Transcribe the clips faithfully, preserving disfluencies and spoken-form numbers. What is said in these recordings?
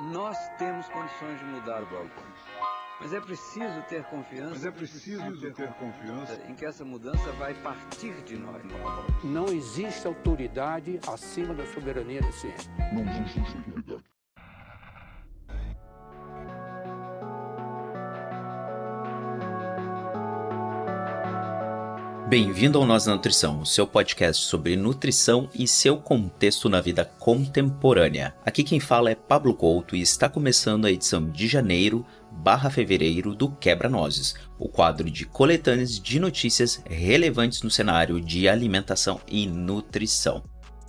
Nós temos condições de mudar o balcão. Mas é preciso ter confiança. Mas é preciso ter, ter confiança em que essa mudança vai partir de nós. Não existe autoridade acima da soberania da ciência. Não existe autoridade. Bem-vindo ao Nós da Nutrição, o seu podcast sobre nutrição e seu contexto na vida contemporânea. Aqui quem fala é Pablo Couto e está começando a edição de janeiro barra fevereiro do Quebra-Nozes, o quadro de coletâneas de notícias relevantes no cenário de alimentação e nutrição.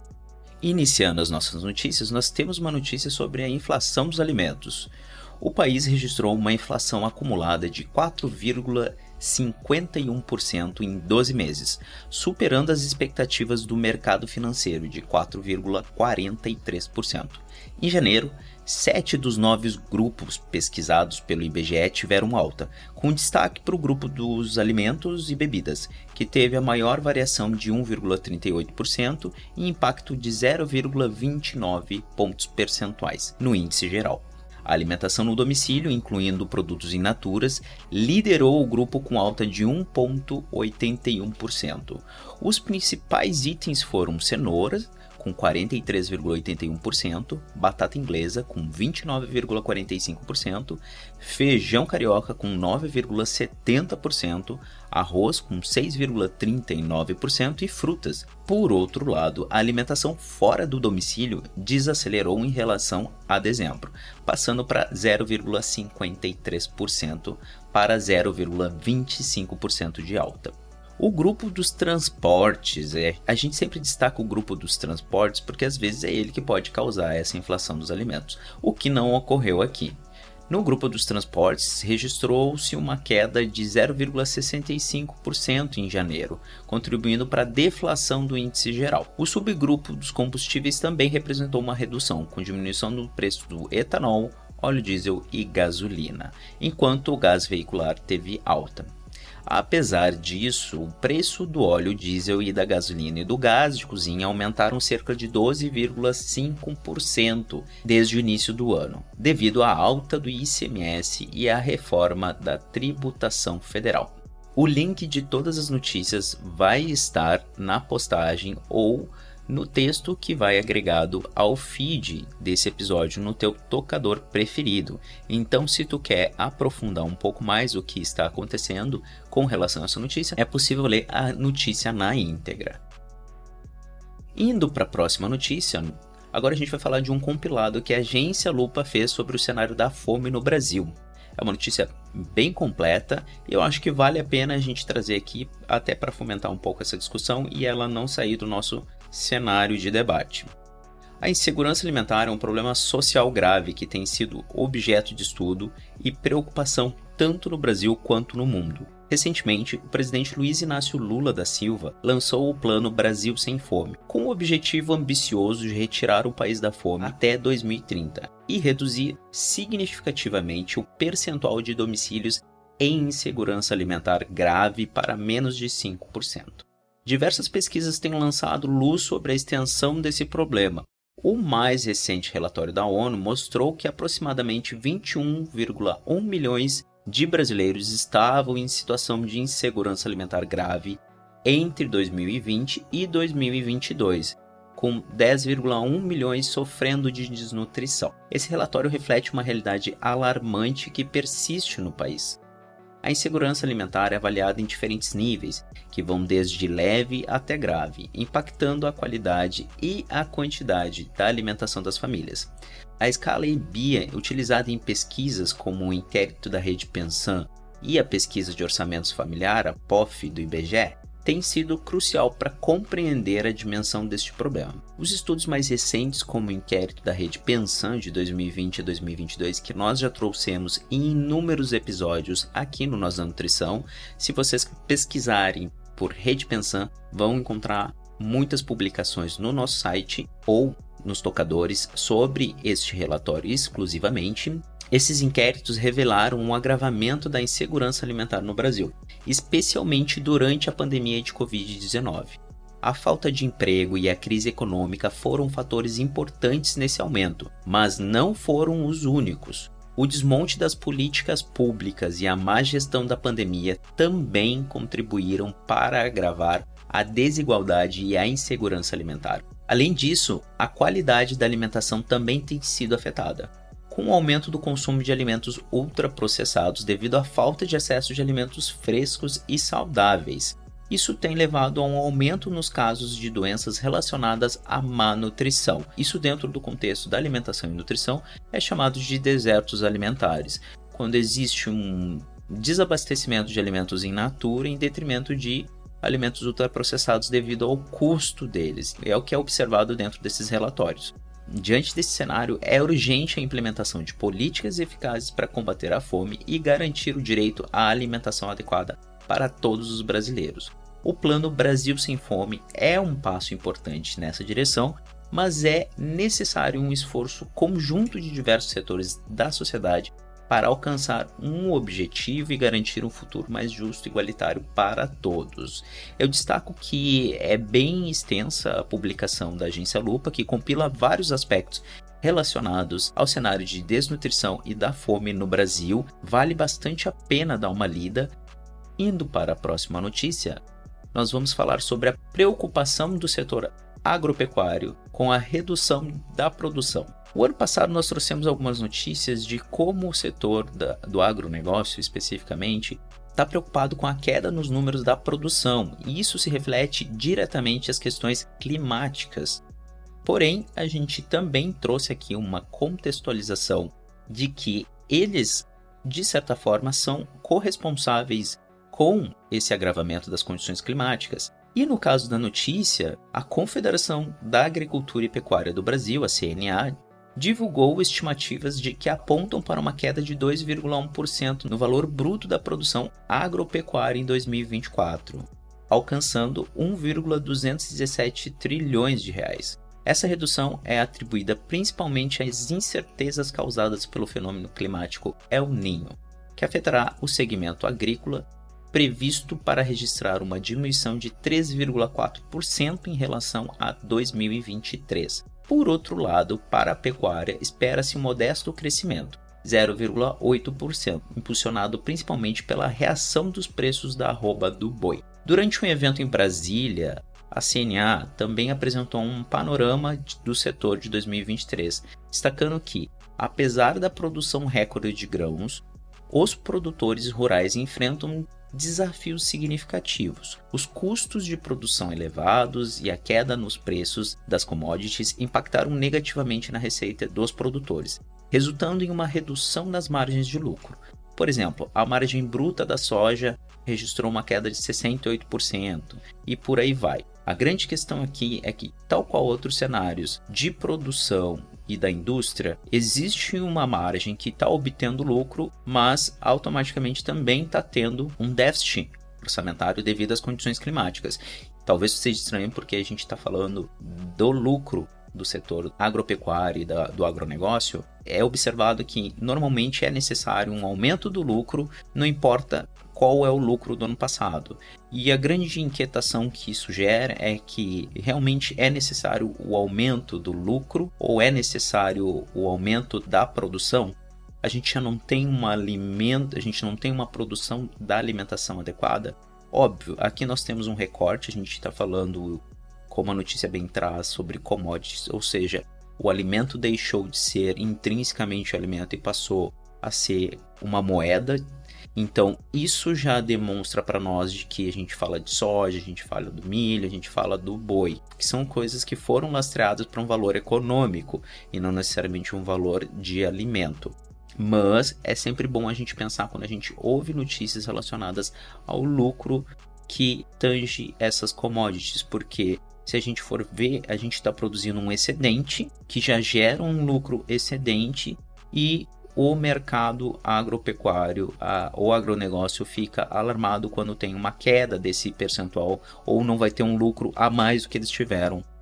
Iniciando as nossas notícias, nós temos uma notícia sobre a inflação dos alimentos. O país registrou uma inflação acumulada de quatro vírgula cinquenta e um por cento em doze meses, superando as expectativas do mercado financeiro de quatro vírgula quarenta e três por cento. Em janeiro, sete dos nove grupos pesquisados pelo I B G E tiveram alta, com destaque para o grupo dos alimentos e bebidas, que teve a maior variação de um vírgula trinta e oito por cento e impacto de zero vírgula vinte e nove pontos percentuais no índice geral. A alimentação no domicílio, incluindo produtos in naturas, liderou o grupo com alta de um vírgula oitenta e um por cento. Os principais itens foram cenouras, com quarenta e três vírgula oitenta e um por cento, batata inglesa, com vinte e nove vírgula quarenta e cinco por cento, feijão carioca, com nove vírgula setenta por cento, arroz, com seis vírgula trinta e nove por cento e frutas. Por outro lado, a alimentação fora do domicílio desacelerou em relação a dezembro, passando para zero vírgula cinquenta e três por cento para zero vírgula vinte e cinco por cento de alta. O grupo dos transportes, é, a gente sempre destaca o grupo dos transportes porque às vezes é ele que pode causar essa inflação dos alimentos, o que não ocorreu aqui. No grupo dos transportes, registrou-se uma queda de zero vírgula sessenta e cinco por cento em janeiro, contribuindo para a deflação do índice geral. O subgrupo dos combustíveis também representou uma redução, com diminuição no preço do etanol, óleo diesel e gasolina, enquanto o gás veicular teve alta. Apesar disso, o preço do óleo diesel e da gasolina e do gás de cozinha aumentaram cerca de doze vírgula cinco por cento desde o início do ano, devido à alta do I C M S e à reforma da tributação federal. O link de todas as notícias vai estar na postagem ou no texto que vai agregado ao feed desse episódio no teu tocador preferido. Então, se tu quer aprofundar um pouco mais o que está acontecendo com relação a essa notícia, é possível ler a notícia na íntegra. Indo para a próxima notícia, agora a gente vai falar de um compilado que a Agência Lupa fez sobre o cenário da fome no Brasil. É uma notícia bem completa e eu acho que vale a pena a gente trazer aqui até para fomentar um pouco essa discussão e ela não sair do nosso cenário de debate. A insegurança alimentar é um problema social grave que tem sido objeto de estudo e preocupação tanto no Brasil quanto no mundo. Recentemente, o presidente Luiz Inácio Lula da Silva lançou o Plano Brasil Sem Fome, com o objetivo ambicioso de retirar o país da fome até dois mil e trinta e reduzir significativamente o percentual de domicílios em insegurança alimentar grave para menos de cinco por cento. Diversas pesquisas têm lançado luz sobre a extensão desse problema. O mais recente relatório da ONU mostrou que aproximadamente vinte e um vírgula um milhões de brasileiros estavam em situação de insegurança alimentar grave entre dois mil e vinte e dois mil e vinte e dois, com dez vírgula um milhões sofrendo de desnutrição. Esse relatório reflete uma realidade alarmante que persiste no país. A insegurança alimentar é avaliada em diferentes níveis, que vão desde leve até grave, impactando a qualidade e a quantidade da alimentação das famílias. A escala E B I A, utilizada em pesquisas como o inquérito da Rede Pensan e a pesquisa de orçamentos familiar, a P O F do I B G E, tem sido crucial para compreender a dimensão deste problema. Os estudos mais recentes, como o inquérito da Rede Pensan de dois mil e vinte a dois mil e vinte e dois, que nós já trouxemos em inúmeros episódios aqui no Nós da Nutrição, se vocês pesquisarem por Rede Pensan, vão encontrar muitas publicações no nosso site ou nos tocadores sobre este relatório exclusivamente. Esses inquéritos revelaram um agravamento da insegurança alimentar no Brasil, especialmente durante a pandemia de covid dezenove. A falta de emprego e a crise econômica foram fatores importantes nesse aumento, mas não foram os únicos. O desmonte das políticas públicas e a má gestão da pandemia também contribuíram para agravar a desigualdade e a insegurança alimentar. Além disso, a qualidade da alimentação também tem sido afetada, com o aumento do consumo de alimentos ultraprocessados devido à falta de acesso de alimentos frescos e saudáveis. Isso tem levado a um aumento nos casos de doenças relacionadas à má nutrição. Isso, dentro do contexto da alimentação e nutrição, é chamado de desertos alimentares, quando existe um desabastecimento de alimentos in natura em detrimento de alimentos ultraprocessados devido ao custo deles. É o que é observado dentro desses relatórios. Diante desse cenário, é urgente a implementação de políticas eficazes para combater a fome e garantir o direito à alimentação adequada para todos os brasileiros. O Plano Brasil Sem Fome é um passo importante nessa direção, mas é necessário um esforço conjunto de diversos setores da sociedade para alcançar um objetivo e garantir um futuro mais justo e igualitário para todos. Eu destaco que é bem extensa a publicação da Agência Lupa, que compila vários aspectos relacionados ao cenário de desnutrição e da fome no Brasil. Vale bastante a pena dar uma lida. Indo para a próxima notícia, nós vamos falar sobre a preocupação do setor agropecuário com a redução da produção. O ano passado nós trouxemos algumas notícias de como o setor da, do agronegócio, especificamente, está preocupado com a queda nos números da produção, e isso se reflete diretamente às questões climáticas. Porém, a gente também trouxe aqui uma contextualização de que eles, de certa forma, são corresponsáveis com esse agravamento das condições climáticas. E no caso da notícia, a Confederação da Agricultura e Pecuária do Brasil, a C N A, divulgou estimativas de que apontam para uma queda de dois vírgula um por cento no valor bruto da produção agropecuária em dois mil e vinte e quatro, alcançando um vírgula duzentos e dezessete trilhões de reais. Essa redução é atribuída principalmente às incertezas causadas pelo fenômeno climático El Niño, que afetará o segmento agrícola, previsto para registrar uma diminuição de três vírgula quatro por cento em relação a dois mil e vinte e três. Por outro lado, para a pecuária, espera-se um modesto crescimento, zero vírgula oito por cento, impulsionado principalmente pela reação dos preços da arroba do boi. Durante um evento em Brasília, a C N A também apresentou um panorama do setor de dois mil e vinte e três, destacando que, apesar da produção recorde de grãos, os produtores rurais enfrentam desafios significativos. Os custos de produção elevados e a queda nos preços das commodities impactaram negativamente na receita dos produtores, resultando em uma redução nas margens de lucro. Por exemplo, a margem bruta da soja registrou uma queda de sessenta e oito por cento e por aí vai. A grande questão aqui é que, tal qual outros cenários de produção e da indústria, existe uma margem que está obtendo lucro, mas automaticamente também está tendo um déficit orçamentário devido às condições climáticas. Talvez seja estranho porque a gente está falando do lucro do setor agropecuário e da, do agronegócio. É observado que normalmente é necessário um aumento do lucro, não importa qual é o lucro do ano passado. E a grande inquietação que isso gera é que realmente é necessário o aumento do lucro ou é necessário o aumento da produção. A gente já não tem uma alimento, a gente não tem uma produção da alimentação adequada. Óbvio, aqui nós temos um recorte, a gente está falando, como a notícia bem traz, sobre commodities, ou seja, o alimento deixou de ser intrinsecamente alimento e passou a ser uma moeda. Então, isso já demonstra para nós de que a gente fala de soja, a gente fala do milho, a gente fala do boi, que são coisas que foram lastreadas para um valor econômico e não necessariamente um valor de alimento. Mas é sempre bom a gente pensar quando a gente ouve notícias relacionadas ao lucro que tange essas commodities, porque se a gente for ver, a gente está produzindo um excedente que já gera um lucro excedente e o mercado agropecuário a, ou agronegócio fica alarmado quando tem uma queda desse percentual ou não vai ter um lucro a mais do que eles tiveram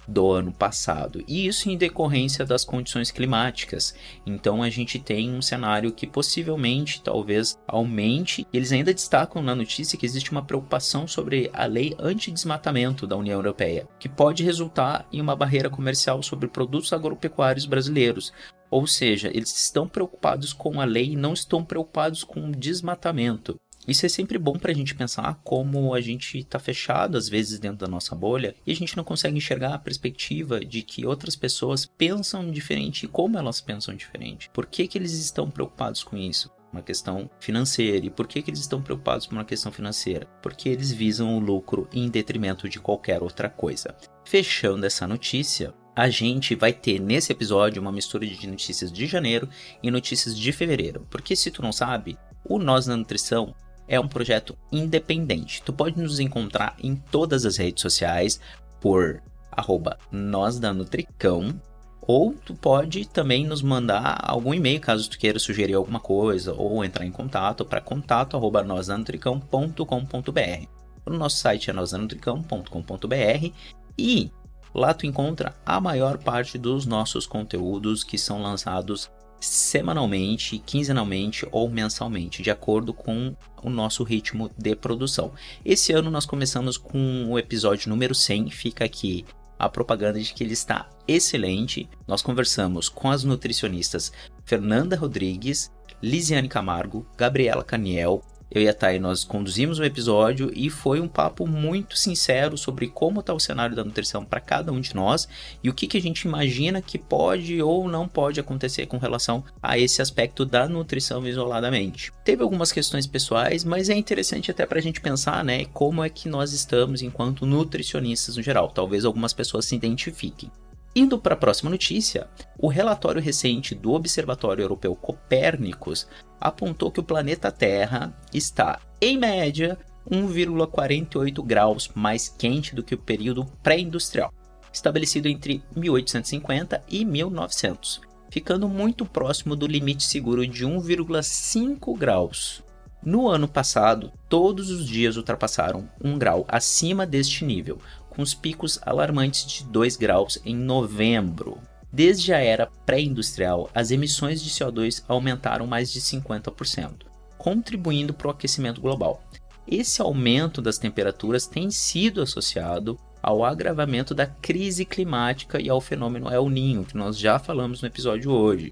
do ano passado, e isso em decorrência das condições climáticas. Então a gente tem um cenário que possivelmente talvez aumente. Eles ainda destacam na notícia que existe uma preocupação sobre a lei anti-desmatamento da União Europeia, que pode resultar em uma barreira comercial sobre produtos agropecuários brasileiros. Ou seja, eles estão preocupados com a lei e não estão preocupados com o desmatamento. Isso é sempre bom para a gente pensar como a gente está fechado às vezes dentro da nossa bolha e a gente não consegue enxergar a perspectiva de que outras pessoas pensam diferente e como elas pensam diferente. Por que que eles estão preocupados com isso? Uma questão financeira. E por que que eles estão preocupados com uma questão financeira? Porque eles visam o lucro em detrimento de qualquer outra coisa. Fechando essa notícia, a gente vai ter nesse episódio uma mistura de notícias de janeiro e notícias de fevereiro. Porque se tu não sabe, o Nós na Nutrição é um projeto independente. Tu pode nos encontrar em todas as redes sociais por arroba Nós da Nutricão, ou tu pode também nos mandar algum e-mail caso tu queira sugerir alguma coisa ou entrar em contato para contato arroba nós da nutricão ponto com ponto b r. O nosso site é nós da nutricão ponto com ponto b r e lá tu encontra a maior parte dos nossos conteúdos que são lançados semanalmente, quinzenalmente ou mensalmente, de acordo com o nosso ritmo de produção. Esse ano nós começamos com o episódio número cem, fica aqui a propaganda de que ele está excelente. Nós conversamos com as nutricionistas Fernanda Rodrigues, Lisiane Camargo, Gabriela Caniel. Eu e a Thay, nós conduzimos o episódio e foi um papo muito sincero sobre como está o cenário da nutrição para cada um de nós e o que, que a gente imagina que pode ou não pode acontecer com relação a esse aspecto da nutrição isoladamente. Teve algumas questões pessoais, mas é interessante até para a gente pensar, né, como é que nós estamos enquanto nutricionistas no geral. Talvez algumas pessoas se identifiquem. Indo para a próxima notícia, o relatório recente do Observatório Europeu Copérnicos apontou que o planeta Terra está, em média, um vírgula quarenta e oito graus mais quente do que o período pré-industrial, estabelecido entre mil oitocentos e cinquenta e mil e novecentos, ficando muito próximo do limite seguro de um vírgula cinco graus. No ano passado, todos os dias ultrapassaram um grau acima deste nível, com os picos alarmantes de dois graus em novembro. Desde a era pré-industrial, as emissões de C O dois aumentaram mais de cinquenta por cento, contribuindo para o aquecimento global. Esse aumento das temperaturas tem sido associado ao agravamento da crise climática e ao fenômeno El Niño, que nós já falamos no episódio hoje.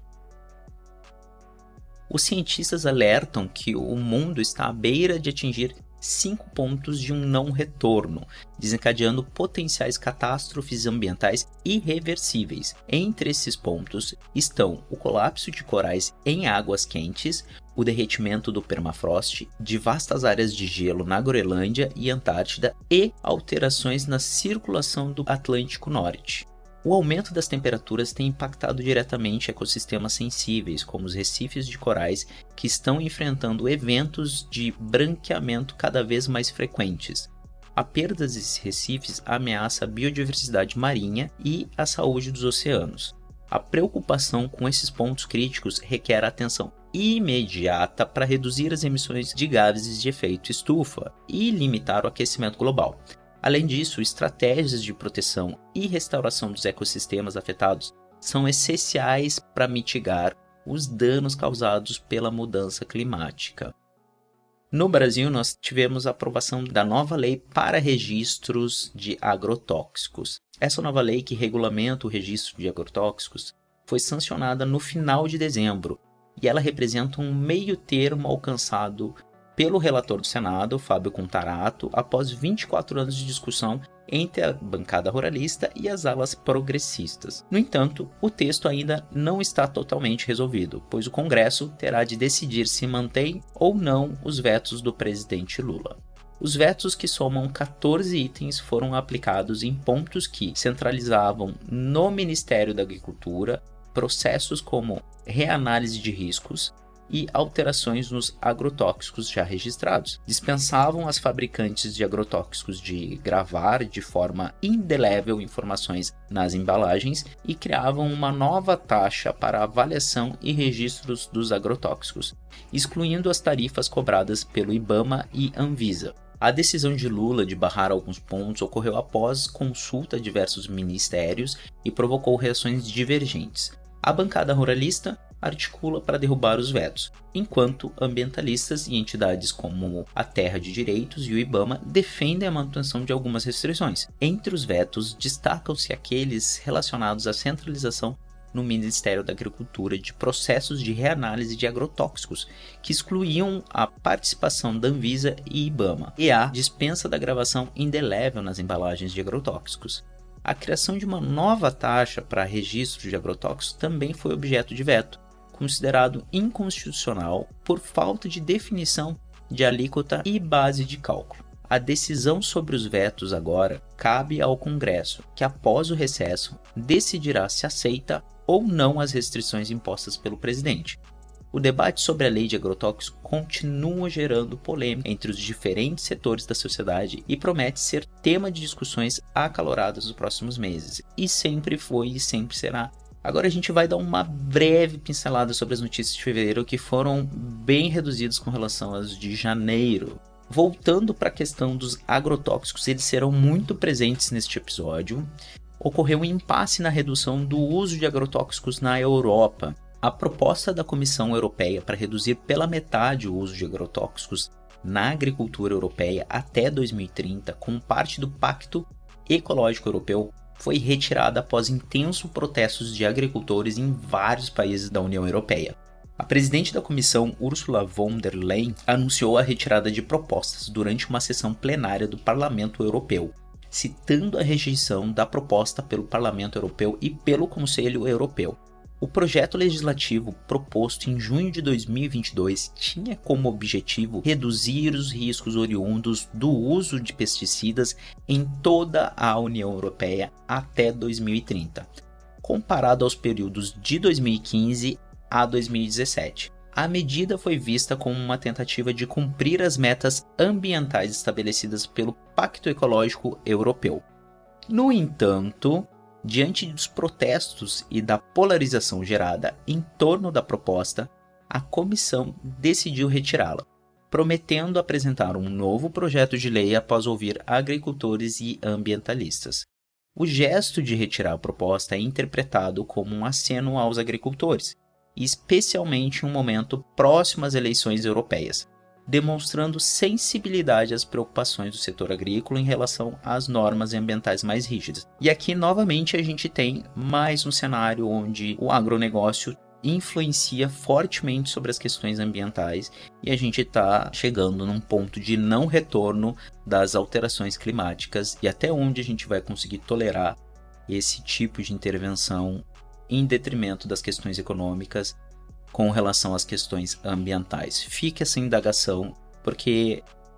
Os cientistas alertam que o mundo está à beira de atingir cinco pontos de um não retorno, desencadeando potenciais catástrofes ambientais irreversíveis. Entre esses pontos estão o colapso de corais em águas quentes, o derretimento do permafrost, de vastas áreas de gelo na Groenlândia e Antártida e alterações na circulação do Atlântico Norte. O aumento das temperaturas tem impactado diretamente ecossistemas sensíveis, como os recifes de corais, que estão enfrentando eventos de branqueamento cada vez mais frequentes. A perda desses recifes ameaça a biodiversidade marinha e a saúde dos oceanos. A preocupação com esses pontos críticos requer atenção imediata para reduzir as emissões de gases de efeito estufa e limitar o aquecimento global. Além disso, estratégias de proteção e restauração dos ecossistemas afetados são essenciais para mitigar os danos causados pela mudança climática. No Brasil, nós tivemos a aprovação da nova lei para registros de agrotóxicos. Essa nova lei que regulamenta o registro de agrotóxicos foi sancionada no final de dezembro e ela representa um meio termo alcançado pelo relator do Senado, Fábio Contarato, após vinte e quatro anos de discussão entre a bancada ruralista e as alas progressistas. No entanto, o texto ainda não está totalmente resolvido, pois o Congresso terá de decidir se mantém ou não os vetos do presidente Lula. Os vetos, que somam quatorze itens, foram aplicados em pontos que centralizavam no Ministério da Agricultura processos como reanálise de riscos e alterações nos agrotóxicos já registrados. Dispensavam as fabricantes de agrotóxicos de gravar de forma indelével informações nas embalagens e criavam uma nova taxa para avaliação e registros dos agrotóxicos, excluindo as tarifas cobradas pelo IBAMA e Anvisa. A decisão de Lula de barrar alguns pontos ocorreu após consulta a diversos ministérios e provocou reações divergentes. A bancada ruralista articula para derrubar os vetos, enquanto ambientalistas e entidades como a Terra de Direitos e o IBAMA defendem a manutenção de algumas restrições. Entre os vetos, destacam-se aqueles relacionados à centralização no Ministério da Agricultura de processos de reanálise de agrotóxicos, que excluíam a participação da Anvisa e IBAMA, e a dispensa da gravação indelével nas embalagens de agrotóxicos. A criação de uma nova taxa para registro de agrotóxicos também foi objeto de veto, considerado inconstitucional por falta de definição de alíquota e base de cálculo. A decisão sobre os vetos agora cabe ao Congresso, que após o recesso decidirá se aceita ou não as restrições impostas pelo presidente. O debate sobre a lei de agrotóxicos continua gerando polêmica entre os diferentes setores da sociedade e promete ser tema de discussões acaloradas nos próximos meses. E sempre foi e sempre será. Agora a gente vai dar uma breve pincelada sobre as notícias de fevereiro, que foram bem reduzidas com relação às de janeiro. Voltando para a questão dos agrotóxicos, eles serão muito presentes neste episódio. Ocorreu um impasse na redução do uso de agrotóxicos na Europa. A proposta da Comissão Europeia para reduzir pela metade o uso de agrotóxicos na agricultura europeia até dois mil e trinta, como parte do Pacto Ecológico Europeu, foi retirada após intensos protestos de agricultores em vários países da União Europeia. A presidente da Comissão, Ursula von der Leyen, anunciou a retirada de propostas durante uma sessão plenária do Parlamento Europeu, citando a rejeição da proposta pelo Parlamento Europeu e pelo Conselho Europeu. O projeto legislativo proposto em junho de dois mil e vinte e dois tinha como objetivo reduzir os riscos oriundos do uso de pesticidas em toda a União Europeia até dois mil e trinta, comparado aos períodos de dois mil e quinze a dois mil e dezessete. A medida foi vista como uma tentativa de cumprir as metas ambientais estabelecidas pelo Pacto Ecológico Europeu. No entanto, diante dos protestos e da polarização gerada em torno da proposta, a comissão decidiu retirá-la, prometendo apresentar um novo projeto de lei após ouvir agricultores e ambientalistas. O gesto de retirar a proposta é interpretado como um aceno aos agricultores, especialmente em um momento próximo às eleições europeias, demonstrando sensibilidade às preocupações do setor agrícola em relação às normas ambientais mais rígidas. E aqui, novamente, a gente tem mais um cenário onde o agronegócio influencia fortemente sobre as questões ambientais e a gente está chegando num ponto de não retorno das alterações climáticas e até onde a gente vai conseguir tolerar esse tipo de intervenção em detrimento das questões econômicas com relação às questões ambientais. Fique essa indagação, porque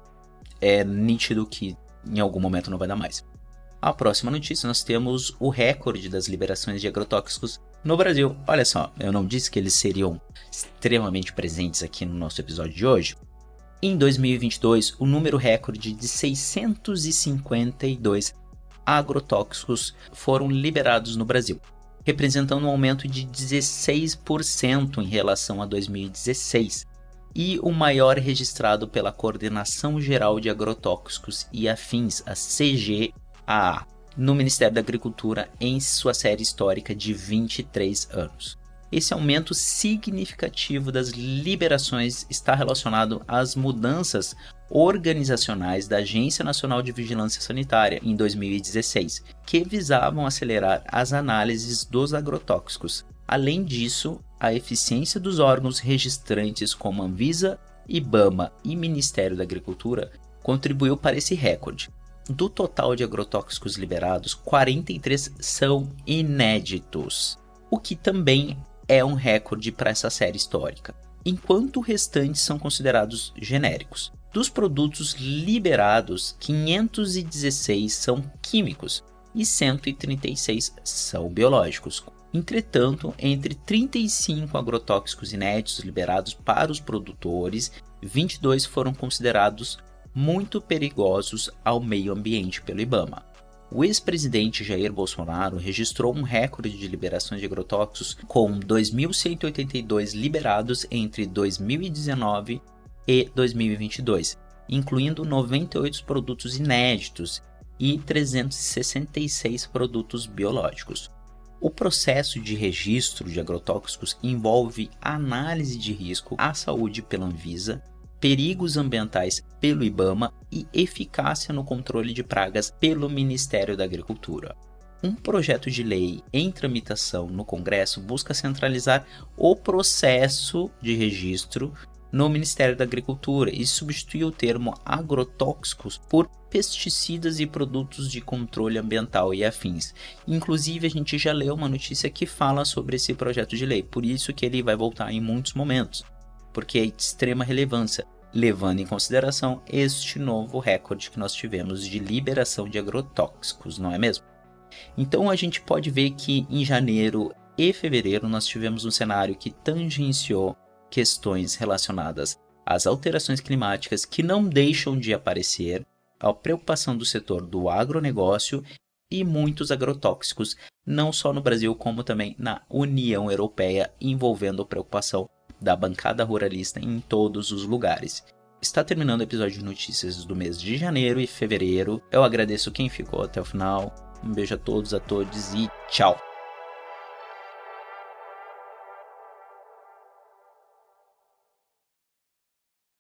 é nítido que em algum momento não vai dar mais. A próxima notícia, nós temos o recorde das liberações de agrotóxicos no Brasil. Olha só, eu não disse que eles seriam extremamente presentes aqui no nosso episódio de hoje? Em dois mil e vinte e dois, o número recorde de seiscentos e cinquenta e dois agrotóxicos foram liberados no Brasil, representando um aumento de dezesseis por cento em relação a dois mil e dezesseis, e o maior registrado pela Coordenação Geral de Agrotóxicos e Afins, a C G A A, no Ministério da Agricultura em sua série histórica de vinte e três anos. Esse aumento significativo das liberações está relacionado às mudanças organizacionais da Agência Nacional de Vigilância Sanitária em dois mil e dezesseis, que visavam acelerar as análises dos agrotóxicos. Além disso, a eficiência dos órgãos registrantes como Anvisa, IBAMA e Ministério da Agricultura contribuiu para esse recorde. Do total de agrotóxicos liberados, quarenta e três são inéditos, o que também é um recorde para essa série histórica, enquanto os restantes são considerados genéricos. Dos produtos liberados, quinhentos e dezesseis são químicos e cento e trinta e seis são biológicos. Entretanto, entre trinta e cinco agrotóxicos inéditos liberados para os produtores, vinte e dois foram considerados muito perigosos ao meio ambiente pelo IBAMA. O ex-presidente Jair Bolsonaro registrou um recorde de liberações de agrotóxicos com dois mil cento e oitenta e dois liberados entre dois mil e dezenove e dois mil e vinte e dois, incluindo noventa e oito produtos inéditos e trezentos e sessenta e seis produtos biológicos. O processo de registro de agrotóxicos envolve análise de risco à saúde pela Anvisa, perigos ambientais pelo IBAMA e eficácia no controle de pragas pelo Ministério da Agricultura. Um projeto de lei em tramitação no Congresso busca centralizar o processo de registro no Ministério da Agricultura e substituir o termo agrotóxicos por pesticidas e produtos de controle ambiental e afins. Inclusive, a gente já leu uma notícia que fala sobre esse projeto de lei, por isso que ele vai voltar em muitos momentos, porque é de extrema relevância, levando em consideração este novo recorde que nós tivemos de liberação de agrotóxicos, não é mesmo? Então a gente pode ver que em janeiro e fevereiro nós tivemos um cenário que tangenciou questões relacionadas às alterações climáticas que não deixam de aparecer, a preocupação do setor do agronegócio e muitos agrotóxicos, não só no Brasil como também na União Europeia, envolvendo a preocupação da bancada ruralista em todos os lugares. Está terminando o episódio de notícias do mês de janeiro e fevereiro. Eu agradeço quem ficou até o final. Um beijo a todos, a todos e tchau!